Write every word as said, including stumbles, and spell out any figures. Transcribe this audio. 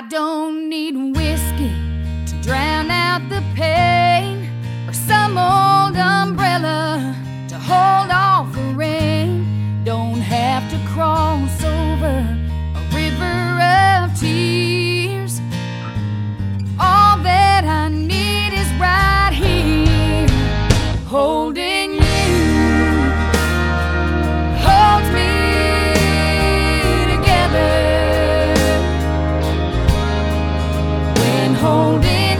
I don't need whiskey to drown out the pain, or some old umbrella to hold off the rain. Don't have to cross over a river of tears. All that I need is right here, holding you, holds me together when holding